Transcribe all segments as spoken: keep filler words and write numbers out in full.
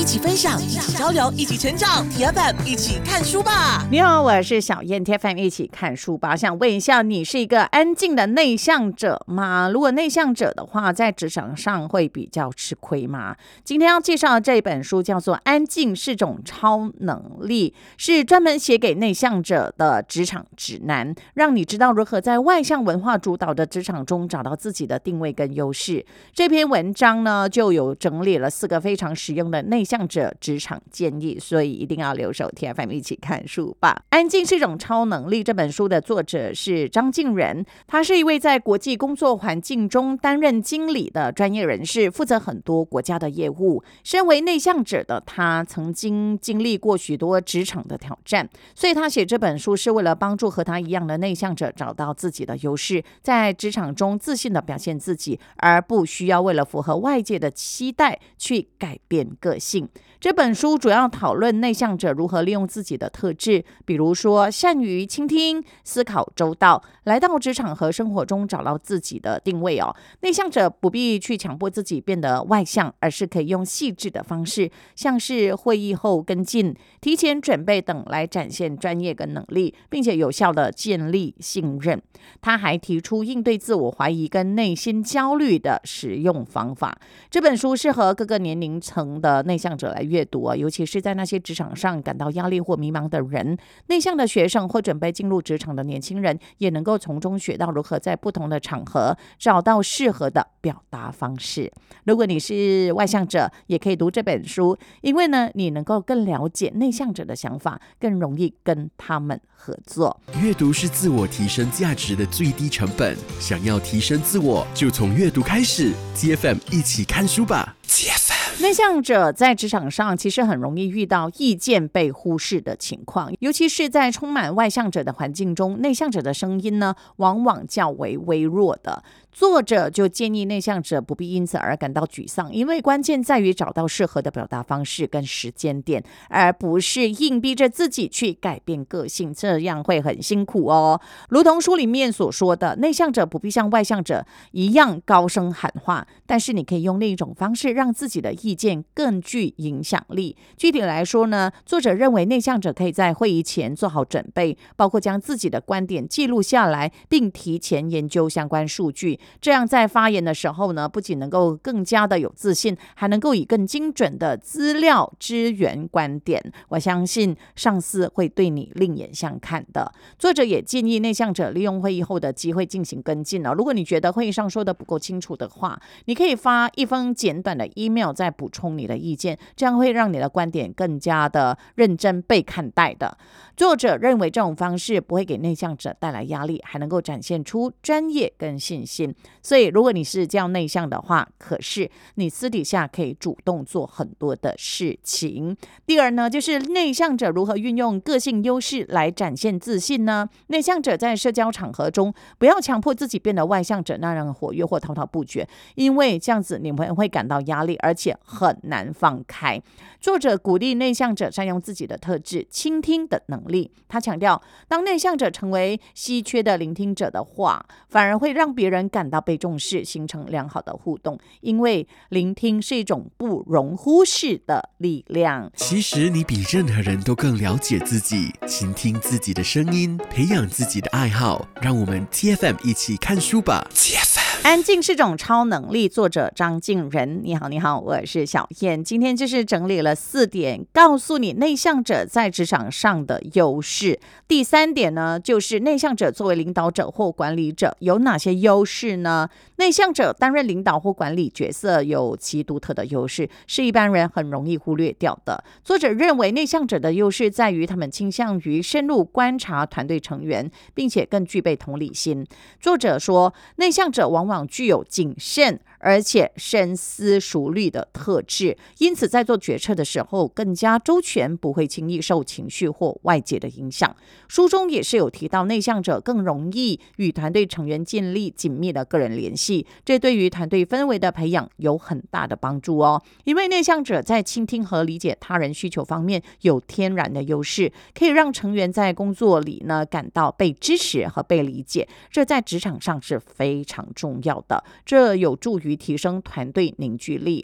起分享，一起交流，一起成长。T F M 一起看书吧。 你好，我是小燕。T F M 一起看书吧。想问一下，你是一个安静的内向者吗？如果内向者的话，在职场上会比较吃亏吗？今天要介绍的这本书叫做《安静是种超能力》，是专门写给内向者的职场指南，让你知道如何在外向文化主导的职场中找到自己的定位跟优势。这篇文章呢，就有整理了四个非常实用的内向者职场建议，所以一定要留守 T F M 一起看书吧。安静是一种超能力，这本书的作者是张敬仁，他是一位在国际工作环境中担任经理的专业人士，负责很多国家的业务。身为内向者的他，曾经经历过许多职场的挑战，所以他写这本书是为了帮助和他一样的内向者找到自己的优势，在职场中自信地表现自己，而不需要为了符合外界的期待去改变个性。这本书主要讨论内向者如何利用自己的特质，比如说善于倾听、思考周到，来到职场和生活中找到自己的定位哦。内向者不必去强迫自己变得外向，而是可以用细致的方式，像是会议后跟进、提前准备等来展现专业跟能力，并且有效的建立信任。他还提出应对自我怀疑跟内心焦虑的实用方法。这本书适合各个年龄层的内向者来阅读啊，尤其是在那些职场上感到压力或迷茫的人，内向的学生或准备进入职场的年轻人，也能够从中学到如何在不同的场合找到适合的表达方式。如果你是外向者，也可以读这本书，因为呢，你能够更了解内向者的想法，更容易跟他们合作。 阅读是自我提升价值的最低成本，想要提升自我，就从阅读开始。T F M 一起看书吧。T F M。 内向者在职场上其实很容易遇到意见被忽视的情况，尤其是在充满外向者的环境中，内向者的声音呢，往往较为微弱的。作者就建议内向者不必因此而感到沮丧，因为关键在于找到适合的表达方式跟时间点，而不是硬逼着自己去改变个性，这样会很辛苦哦。如同书里面所说的，内向者不必像外向者一样高声喊话，但是你可以用另一种方式让自己的意见更具影响力。具体来说呢，作者认为内向者可以在会议前做好准备，包括将自己的观点记录下来，并提前研究相关数据。这样在发言的时候呢，不仅能够更加的有自信，还能够以更精准的资料支援观点。我相信上司会对你另眼相看的。作者也建议内向者利用会议后的机会进行跟进哦。如果你觉得会议上说的不够清楚的话，你可以发一封简短的 email 再补充你的意见，这样会让你的观点更加的认真被看待的。作者认为这种方式不会给内向者带来压力，还能够展现出专业跟信心。所以如果你是这样内向的话，可是你私底下可以主动做很多的事情。第二呢，就是内向者如何运用个性优势来展现自信呢？内向者在社交场合中不要强迫自己变得外向者那样活跃或滔滔不绝，因为这样子你们会感到压力，而且很难放开。作者鼓励内向者善用自己的特质，倾听的能力。他强调，当内向者成为稀缺的聆听者的话，反而会让别人感到被重视，形成良好的互动，因为聆听是一种不容忽视的力量。 其实你比任何人都更了解自己，倾听自己的声音，培养自己的爱好。让我们 T F M 一起看书吧。T F M。 安静是种超能力，作者张敬仁。你好，你好，我是小燕。今天就是整理了四点，告诉你内向者在职场上的优势。第三点呢，就是内向者作为领导者或管理者有哪些优势呢？内向者担任领导或管理角色有其独特的优势，是一般人很容易忽略掉的。作者认为内向者的优势在于他们倾向于深入观察团队成员，并且更具备同理心。作者说，内向者往往具有谨慎而且深思熟虑的特质，因此在做决策的时候更加周全，不会轻易受情绪或外界的影响。书中也是有提到，内向者更容易与团队成员建立紧密的个人联系，这对于团队氛围的培养有很大的帮助哦。因为内向者在倾听和理解他人需求方面有天然的优势，可以让成员在工作里呢感到被支持和被理解，这在职场上是非常重要的，这有助于提升团队凝聚力。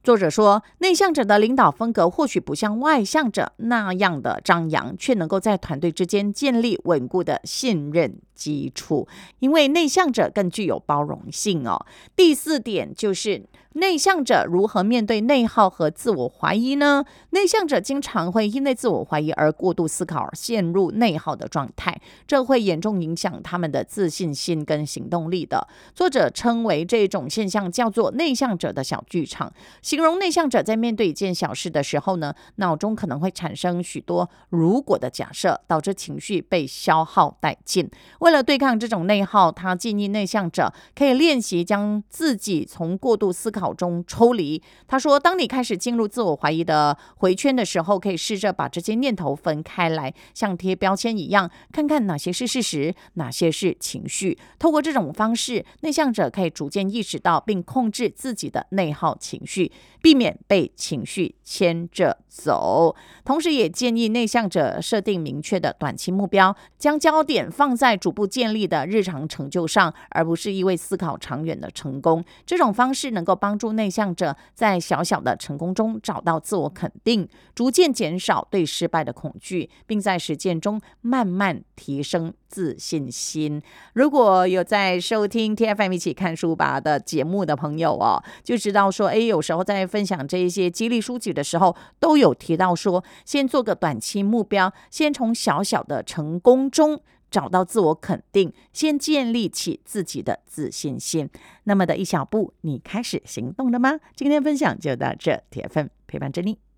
作者说，内向者的领导风格或许不像外向者那样的张扬，却能够在团队之间建立稳固的信任基础，因为内向者更具有包容性哦。第四点就是内向者如何面对内耗和自我怀疑呢？内向者经常会因为自我怀疑而过度思考，而陷入内耗的状态，这会严重影响他们的自信心跟行动力的。作者称为这种现象叫做内向者的小剧场，形容内向者在面对一件小事的时候呢，脑中可能会产生许多如果的假设，导致情绪被消耗殆尽。为了对抗这种内耗，他建议内向者可以练习将自己从过度思考中抽离。他说，当你开始进入自我怀疑的回圈的时候，可以试着把这些念头分开来，像贴标签一样，看看哪些是事实，哪些是情绪。透过这种方式，内向者可以逐渐意识到并控制自己的内耗情绪，避免被情绪牵着走。同时也建议内向者设定明确的短期目标，将焦点放在逐步建立的日常成就上，而不是一味思考长远的成功。这种方式能够帮助内向者在小小的成功中找到自我肯定，逐渐减少对失败的恐惧，并在实践中慢慢提升自信心。如果有在收听 T F M 一起看书吧的节目的朋友哦，就知道说，哎，有时候在分享这一些激励书籍的时候，都有提到说，先做个短期目标，先从小小的成功中找到自我肯定，先建立起自己的自信心。那么的一小步，你开始行动了吗？今天分享就到这， T F M 陪伴着你。